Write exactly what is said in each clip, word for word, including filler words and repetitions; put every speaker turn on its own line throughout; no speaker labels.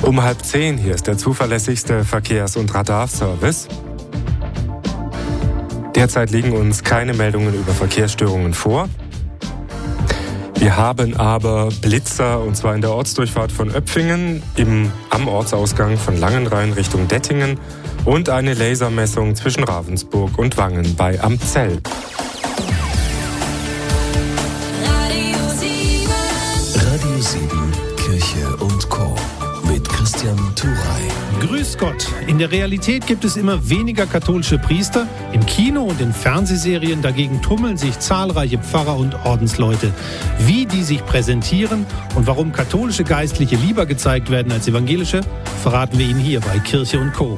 Um halb zehn, hier ist der zuverlässigste Verkehrs- und Radarservice. Derzeit liegen uns keine Meldungen über Verkehrsstörungen vor. Wir haben aber Blitzer, und zwar in der Ortsdurchfahrt von Öpfingen, im, am Ortsausgang von Langenrhein Richtung Dettingen und eine Lasermessung zwischen Ravensburg und Wangen bei Amzell.
Radio sieben, Kirche und Chor mit Christian Turey.
Grüß Gott. In der Realität gibt es immer weniger katholische Priester. Im Kino und in Fernsehserien dagegen tummeln sich zahlreiche Pfarrer und Ordensleute. Wie die sich präsentieren und warum katholische Geistliche lieber gezeigt werden als evangelische, verraten wir Ihnen hier bei Kirche und Co.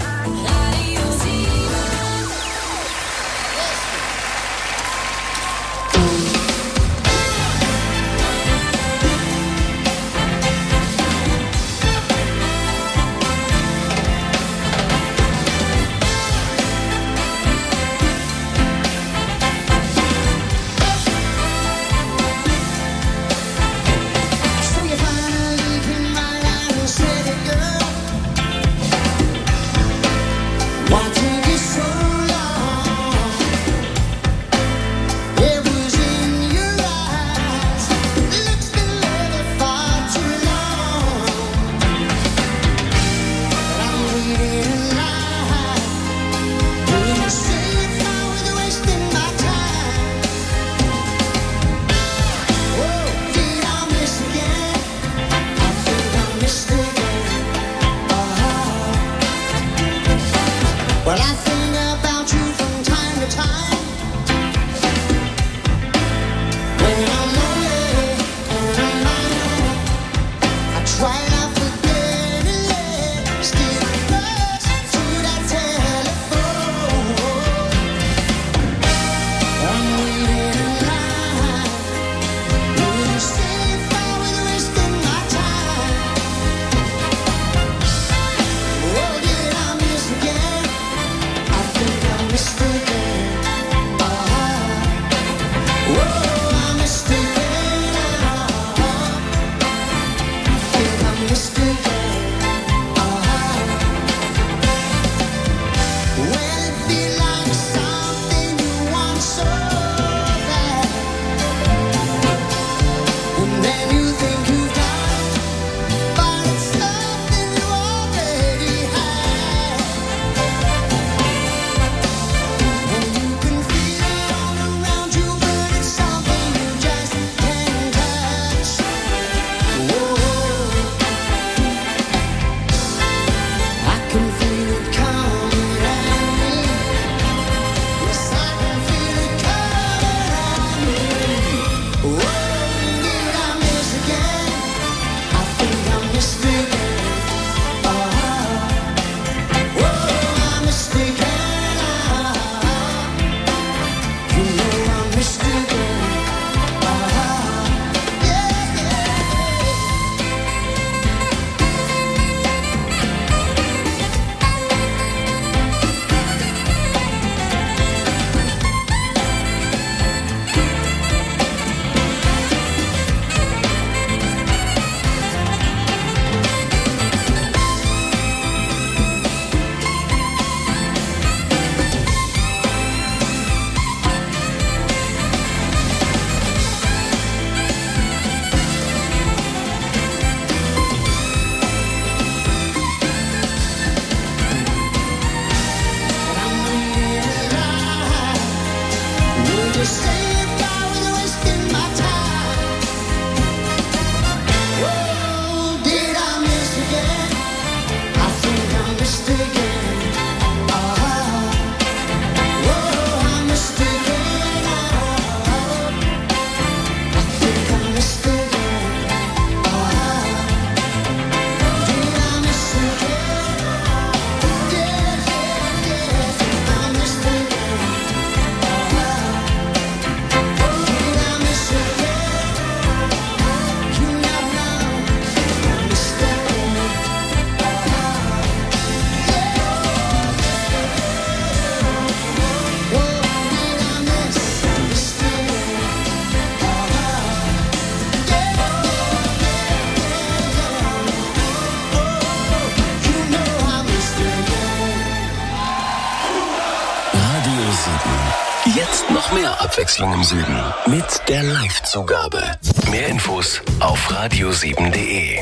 Noch mehr Abwechslung im Süden mit der Live-Zugabe. Mehr Infos auf radio sieben punkt de.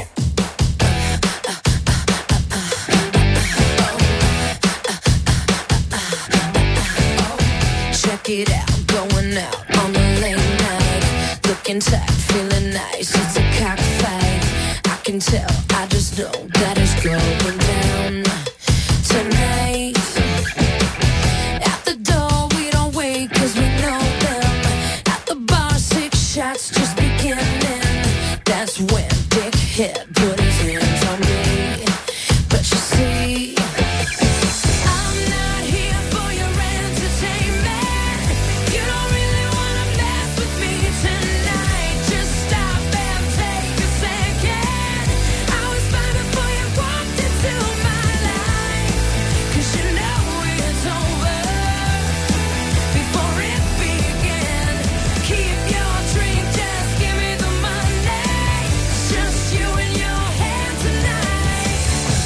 Check it out, going out on a late night. Looking tight, feeling nice, it's a cockfight. I can tell, I just know that it's going down tonight. At the door, we don't wait, cause we know them. At the bar, six shots just beginning. That's when Dickhead put his hands on me. But you see, I'm not here for your entertainment. You don't really wanna mess with me tonight. Just stop and take a second. I was fine before you walked into my life. Cause you know it's over before it began. Keep your drink, just give me the money. Just you and your hand tonight.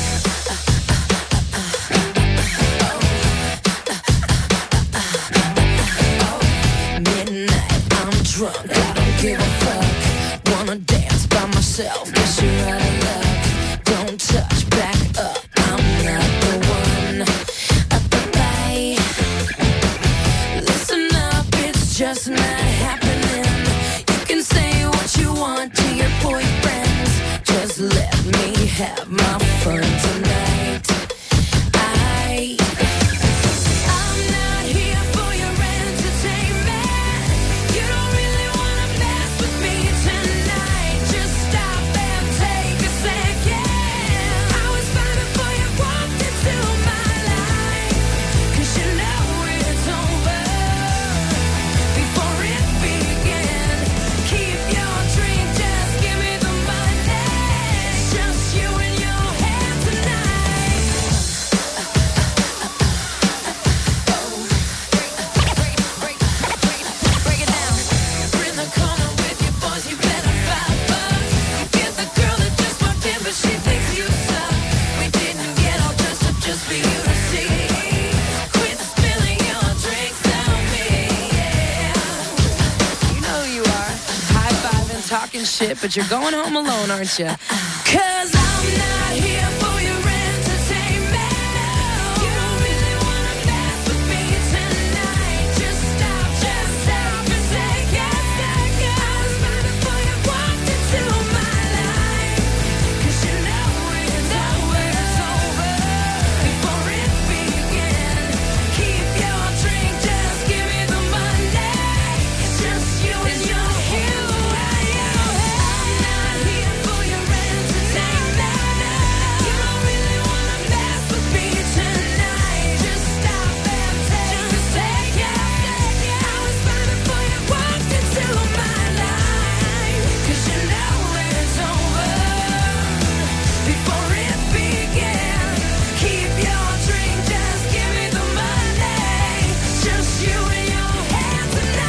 Midnight, I'm drunk, I don't give a fuck. Wanna dance by myself, guess you're out of luck. Don't touch, back up, I'm not the one. Up the bay. Listen up, it's just not happening. You can say what you want to your boyfriends. Just let me have my fun tonight. I I'm not here for your entertainment. You don't really wanna mess with me tonight. Just stop and take a second. I was fine before you walked into my life. Cause you know it's over before it began. Keep your drink, just give me the money. Just you and your hand tonight. Break it down. You're in the corner with your boys, you better five bucks. You get the girl that just walked in, but she thinks you suck. We didn't get all dressed up just for you to see. Quit spilling your drinks on me, yeah. You know who you are. High-fiving, talking shit, but you're going home alone, aren't you? Cause I'm not here for your entertainment. You don't really wanna mess with me tonight. Just stop, just stop and take a second. I was fine before you walked into my life. Cause you know it's over, it's over before it began. Keep your drink, just give me the money. It's just you and your you. I'm not here for your entertainment. You don't really wanna mess with me tonight. Just stop and take a second. I was fine before you walked into my life. Cause you know it's over before it began. Keep your drink, just give me the money. Just you and your hand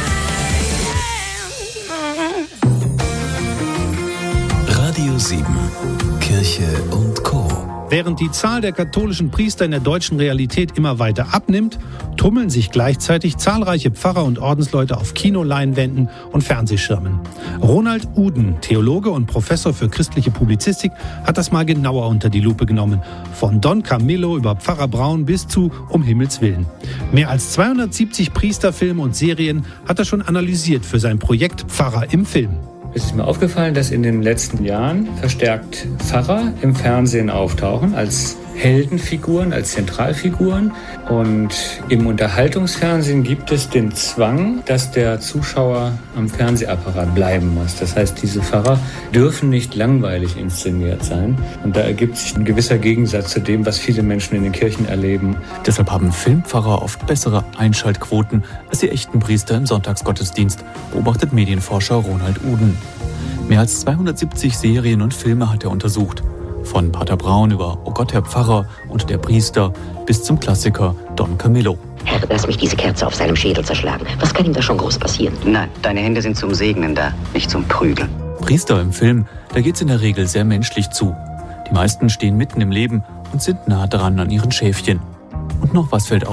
tonight.
Radio sieben, Kirche und Co.
Während die Zahl der katholischen Priester in der deutschen Realität immer weiter abnimmt, tummeln sich gleichzeitig zahlreiche Pfarrer und Ordensleute auf Kinoleinwänden und Fernsehschirmen. Ronald Uden, Theologe und Professor für christliche Publizistik, hat das mal genauer unter die Lupe genommen. Von Don Camillo über Pfarrer Braun bis zu Um Himmels Willen. Mehr als zweihundertsiebzig Priesterfilme und Serien hat er schon analysiert für sein Projekt Pfarrer im Film.
Es ist mir aufgefallen, dass in den letzten Jahren verstärkt Pfarrer im Fernsehen auftauchen als Heldenfiguren, als Zentralfiguren. Und im Unterhaltungsfernsehen gibt es den Zwang, dass der Zuschauer am Fernsehapparat bleiben muss. Das heißt, diese Pfarrer dürfen nicht langweilig inszeniert sein. Und da ergibt sich ein gewisser Gegensatz zu dem, was viele Menschen in den Kirchen erleben.
Deshalb haben Filmpfarrer oft bessere Einschaltquoten als die echten Priester im Sonntagsgottesdienst, beobachtet Medienforscher Ronald Uden. Mehr als zweihundertsiebzig Serien und Filme hat er untersucht. Von Pater Braun über Oh Gott, Herr Pfarrer und der Priester bis zum Klassiker Don Camillo.
Herr, lass mich diese Kerze auf seinem Schädel zerschlagen. Was kann ihm da schon groß passieren?
Nein, deine Hände sind zum Segnen da, nicht zum Prügeln.
Priester im Film, da geht's in der Regel sehr menschlich zu. Die meisten stehen mitten im Leben und sind nah dran an ihren Schäfchen. Und noch was fällt auf.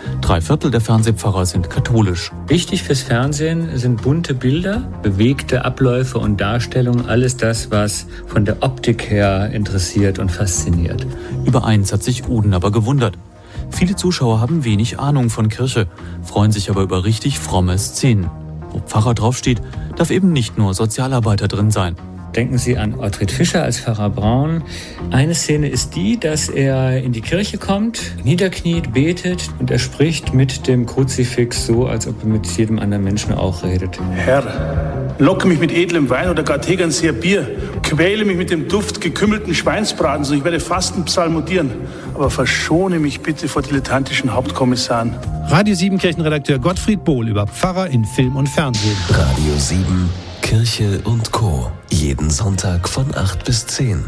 Drei Viertel der Fernsehpfarrer sind katholisch.
Wichtig fürs Fernsehen sind bunte Bilder, bewegte Abläufe und Darstellungen, alles das, was von der Optik her interessiert und fasziniert.
Über eins hat sich Uden aber gewundert. Viele Zuschauer haben wenig Ahnung von Kirche, freuen sich aber über richtig fromme Szenen. Wo Pfarrer draufsteht, darf eben nicht nur Sozialarbeiter drin sein.
Denken Sie an Ottfried Fischer als Pfarrer Braun. Eine Szene ist die, dass er in die Kirche kommt, niederkniet, betet und er spricht mit dem Kruzifix so, als ob er mit jedem anderen Menschen auch redet.
Herr, locke mich mit edlem Wein oder gar Tegernseer Bier, quäle mich mit dem Duft gekümmelten Schweinsbratens und ich werde fasten psalmodieren. Aber verschone mich bitte vor dilettantischen Hauptkommissaren.
Radio sieben Kirchenredakteur Gottfried Bohl über Pfarrer in Film und Fernsehen.
Radio sieben, Kirche und Co. Jeden Sonntag von acht bis zehn.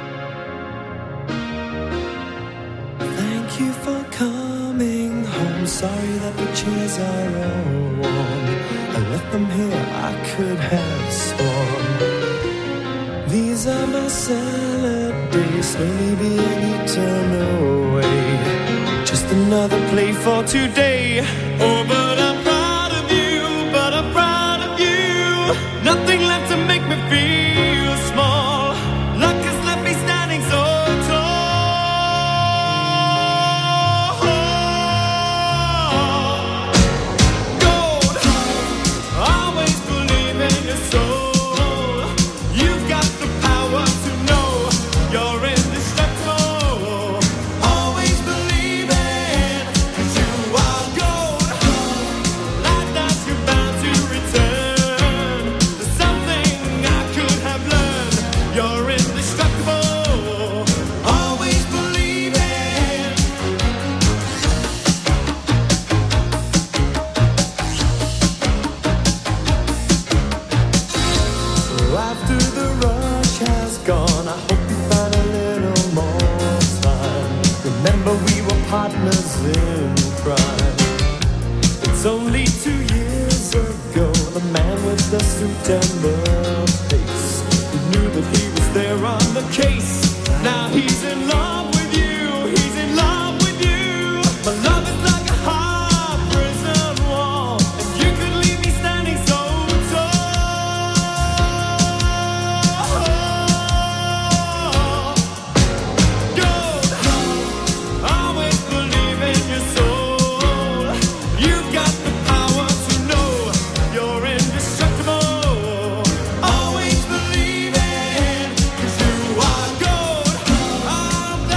Thank you for coming home. Sorry that the chairs are all warm. I left them here, I could have sworn. These are my salad days, slowly being eaten away. Just another play for today. Oh, but I'm proud of you, but I'm proud of you. Nothing left to make me feel small. Luck has left me standing so tall. Gold, always believe in your soul. You've got the power to know you're indestructible. Always believe in, 'cause you are gold. Like that you're bound to return. There's something I could have learned. You're indestructible. Always believe in. So after the rush has gone, I hope you find a little more time. Remember we were partners in crime. It's only two years ago, the man with the suit and the face, he knew that he was there on the case. Now he's in love with you, he's in love with you. My love is like a hard prison wall, and you could leave me standing so tall. Gold, always believe in your soul. You've got the power to know you're indestructible. Always believe in, 'cause you are gold. I'm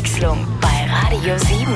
Abwechslung bei Radio sieben.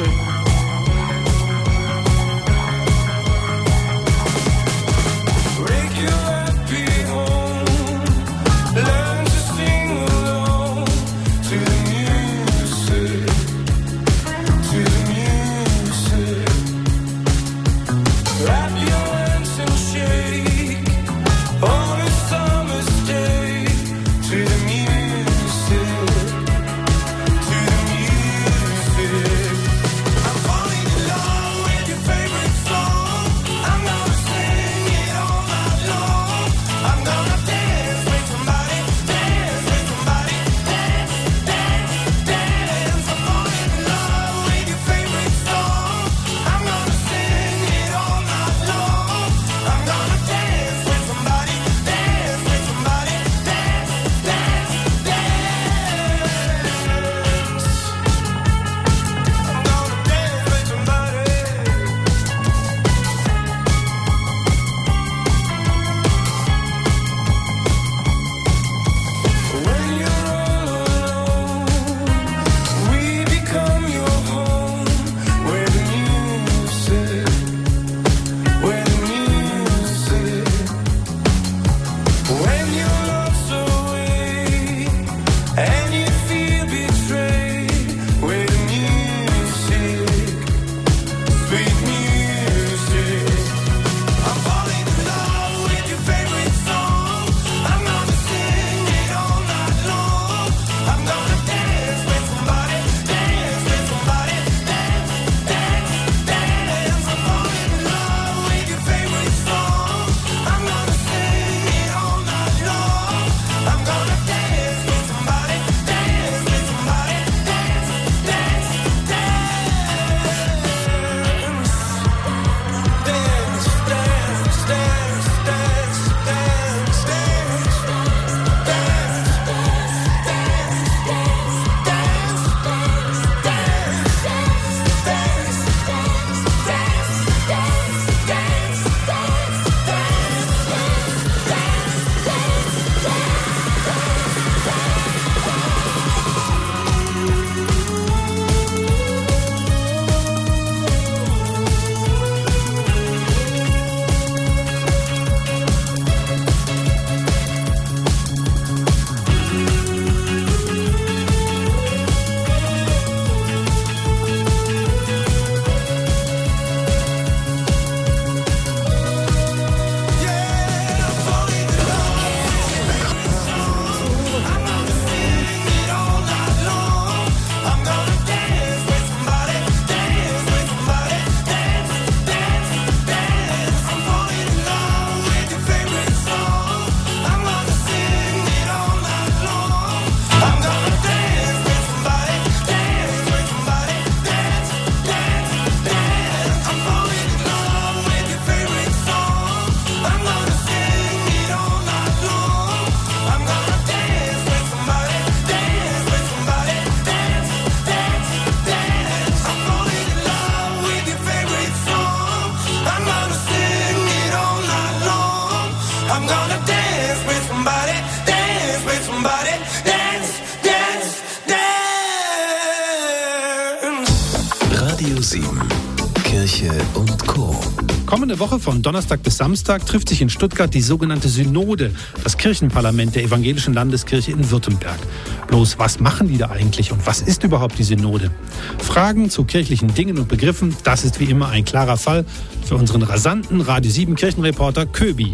Kirche und Co.
Kommende Woche von Donnerstag bis Samstag trifft sich in Stuttgart die sogenannte Synode, das Kirchenparlament der Evangelischen Landeskirche in Württemberg. Bloß, was machen die da eigentlich und was ist überhaupt die Synode? Fragen zu kirchlichen Dingen und Begriffen, das ist wie immer ein klarer Fall für unseren rasanten Radio sieben Kirchenreporter Köbi.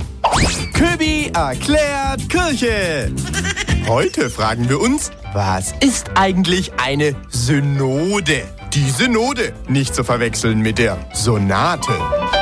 Köbi erklärt Kirche. Heute fragen wir uns, was ist eigentlich eine Synode? Die Synode, nicht zu verwechseln mit der Sonate.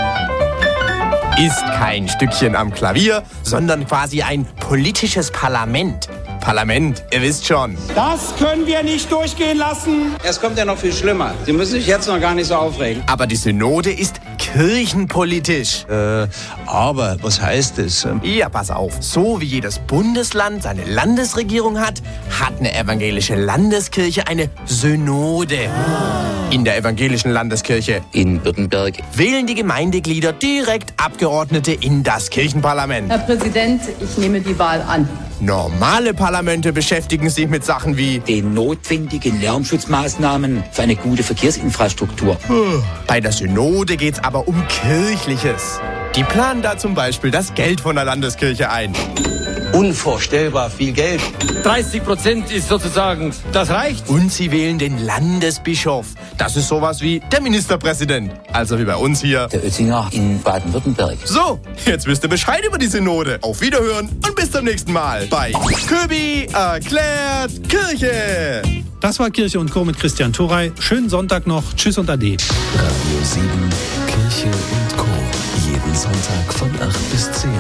Ist kein Stückchen am Klavier, sondern quasi ein politisches Parlament. Parlament, ihr wisst schon.
Das können wir nicht durchgehen lassen. Es kommt ja noch viel schlimmer. Sie müssen sich jetzt noch gar nicht so aufregen.
Aber die Synode ist kirchenpolitisch.
Äh, aber was heißt das?
Ja, pass auf. So wie jedes Bundesland seine Landesregierung hat, hat eine evangelische Landeskirche eine Synode. In der evangelischen Landeskirche
In Württemberg
wählen die Gemeindeglieder direkt Abgeordnete in das Kirchenparlament.
Herr Präsident, ich nehme die Wahl an.
Normale Parlamente beschäftigen sich mit Sachen wie
den notwendigen Lärmschutzmaßnahmen für eine gute Verkehrsinfrastruktur.
Bei der Synode geht's aber um Kirchliches. Die planen da zum Beispiel das Geld von der Landeskirche ein.
Unvorstellbar viel Geld. dreißig Prozent ist sozusagen, das reicht.
Und sie wählen den Landesbischof. Das ist sowas wie der Ministerpräsident. Also wie bei uns hier.
Der Oettinger in Baden-Württemberg.
So, jetzt wisst ihr Bescheid über die Synode. Auf Wiederhören und bis zum nächsten Mal bei Köbi erklärt Kirche.
Das war Kirche und Co. mit Christian Thorey. Schönen Sonntag noch. Tschüss und Ade.
Radio sieben, Kirche und Co. Jeden Sonntag von acht bis zehn.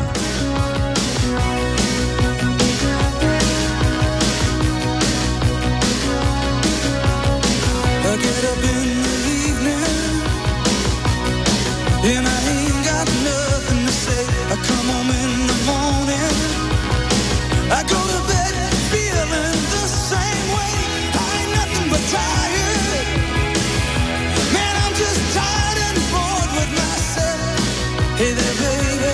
I get up in the evening and I ain't got nothing to say. I come home in the morning, I go to bed feeling the same way. I ain't nothing but tired, man, I'm just tired and bored with myself. Hey there, baby,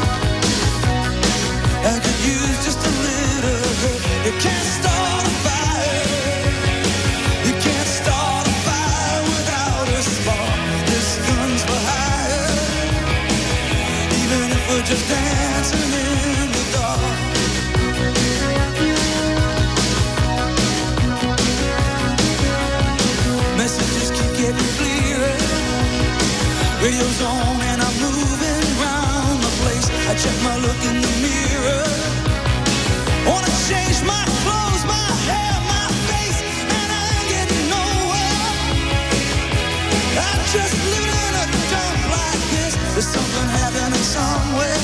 I could use just a little help. You can't start a fire, you can't start a fire without a spark. This gun's for hire, even if we're just dancing in the dark. Messages keep getting clearer, radio's on and I'm moving around the place. I check my look in the mirror, wanna change my clothes, my hair, my face, and I ain't getting nowhere. I'm just living in a dump like this. There's something happening somewhere.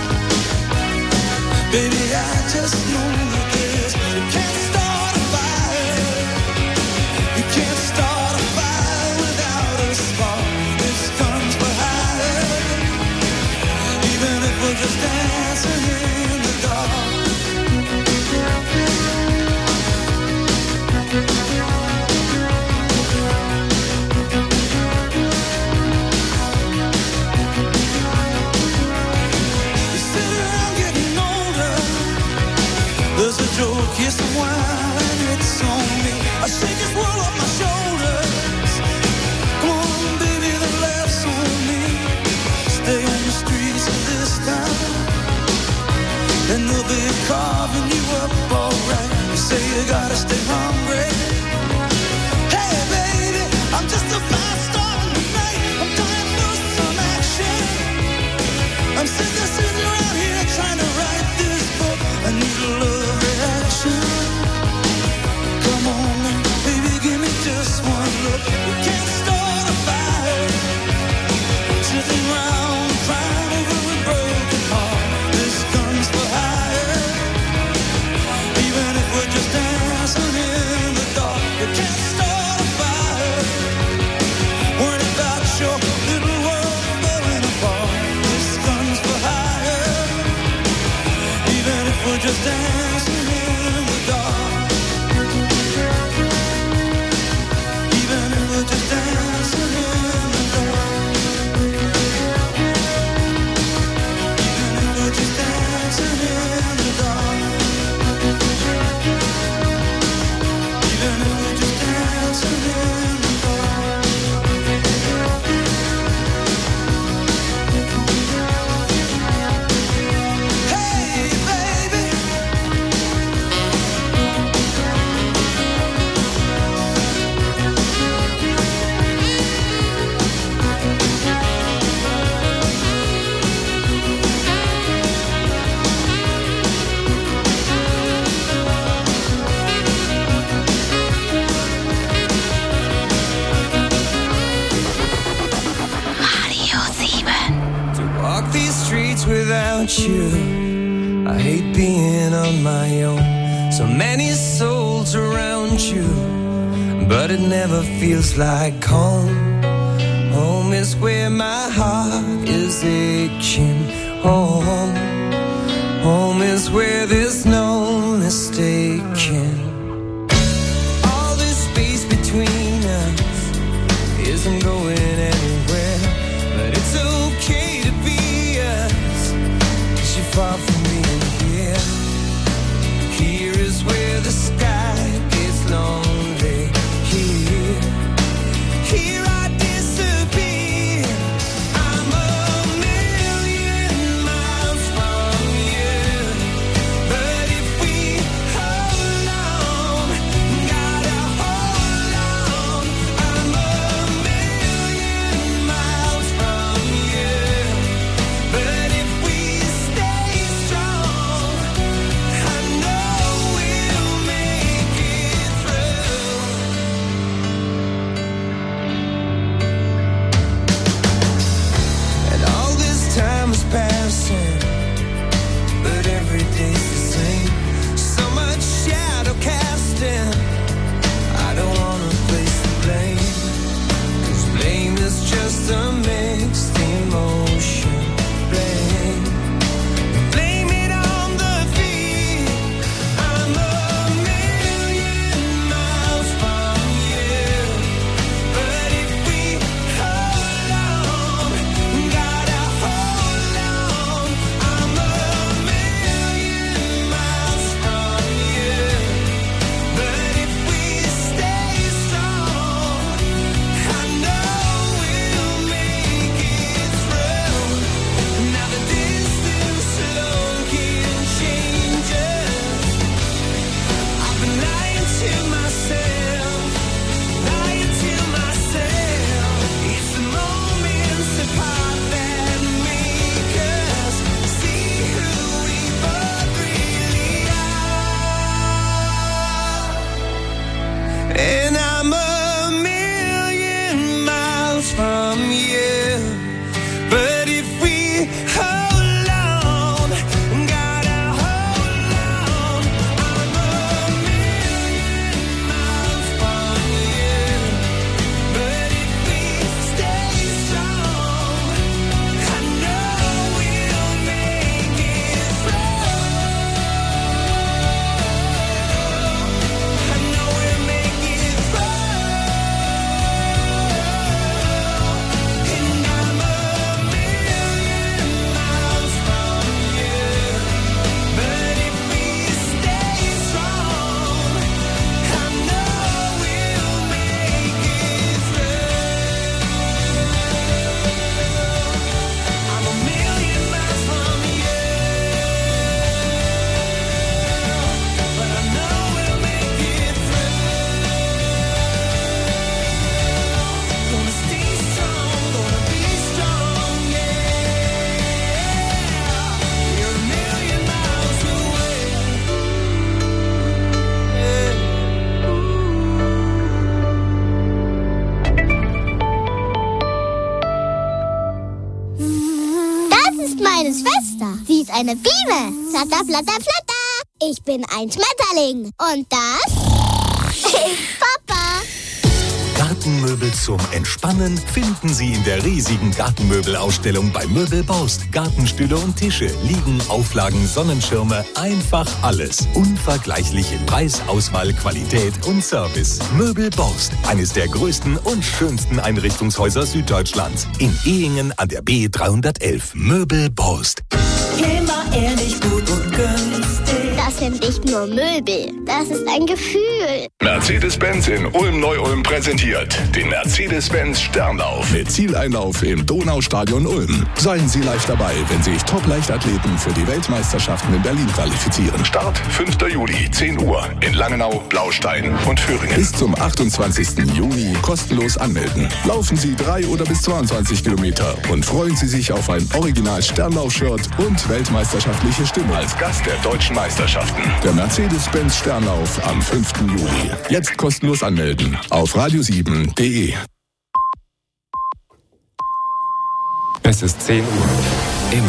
Baby, I just know that this. You can't start a fire, you can't start a fire without a spark. This gun's for hire, even if we're just dancing in the dark. You sit around getting older, there's a joke, here's some wine, it's on me. I shake this world off my shoulders. Come on, baby, the laughs on me. Stay on the streets of this town, and they'll be carving you up alright. You say you gotta stay hungry. Hey, baby, I'm just a fast star in the night. I'm dying for some action. I'm sitting, sitting around here trying to write this book. I need a love reaction. Come on, baby, give me just one look. We can't start a fire, sitting around crying over a broken heart. This gun's for hire, even if we're just dancing in the dark. We can't start a fire, worried about your little world falling apart. This gun's for hire, even if we're just dancing in the dark. Even if we're just dancing in the dark. Even if we're just dancing in the dark. Even if we're just dancing in the dark. Hey, baby.
Radio sieben.
To walk these streets without you, I hate being on my own. So many souls around you, but it never feels like home. Home is where my heart is aching. Home, home is where there's no mistaking. All this space between us isn't going anywhere, but it's okay to be us, 'cause you're far from being here. Here is where the sky gets lonely. Here, here I disappear. I'm a million miles from you, but if we hold on, gotta hold on. I'm a million miles from you, but if we stay strong, I know we'll make it through. And all this time is passing, but every day's the same. So much shadow casting, I don't wanna place the blame, 'cause blame is just a mixed emotion. Blame, blame it on the feet. I'm a million miles from you, but if we hold on, gotta hold on. I'm a million miles from you, but if we stay strong, I know we'll make it through. Now the distance alone can change us. I've been lying to myself, lying to myself. It's the moments apart that make us see who we both really are. And I'm a million miles from you, but if we hold on, gotta hold on. I'm a million miles from you, but if we stay strong, I know we'll make it through. I know we'll make it through. And I'm a million miles from you, but if we stay strong, I know we'll make it through. I'm a million miles from you, but I know we'll make it through. Gonna stay strong, gonna be strong, yeah. You're a million miles away.
Das ist meine Schwester. Sie ist eine Biene. Flatter, flatter, flatter. Ich bin ein Schmetterling. Und das ist Papa.
Gartenmöbel zum Entspannen finden Sie in der riesigen Gartenmöbelausstellung bei Möbel Baust. Gartenstühle und Tische, Liegen, Auflagen, Sonnenschirme, einfach alles. Unvergleichlich in Preis, Auswahl, Qualität und Service. Möbel Baust, eines der größten und schönsten Einrichtungshäuser Süddeutschlands. In Ehingen an der B dreihundertelf. Möbel Baust.
Immer ehrlich, gut und günstig.
Das sind nicht nur Möbel. Das ist ein Gefühl.
Mercedes-Benz in Ulm-Neu-Ulm präsentiert den Mercedes-Benz Sternlauf.
Mit Zieleinlauf im Donaustadion Ulm. Seien Sie live dabei, wenn sich Top-Leichtathleten für die Weltmeisterschaften in Berlin qualifizieren.
Start fünfter Juli, zehn Uhr in Langenau, Blaustein und Föhringen.
Bis zum achtundzwanzigsten Juni kostenlos anmelden. Laufen Sie drei oder bis zweiundzwanzig Kilometer und freuen Sie sich auf ein Original-Sternlauf-Shirt und weltmeisterschaftliche Stimmung.
Als Gast der deutschen Meisterschaften.
Der Mercedes-Benz Sternlauf am fünften Juli. Jetzt kostenlos anmelden auf radio sieben punkt de.
Es ist zehn Uhr.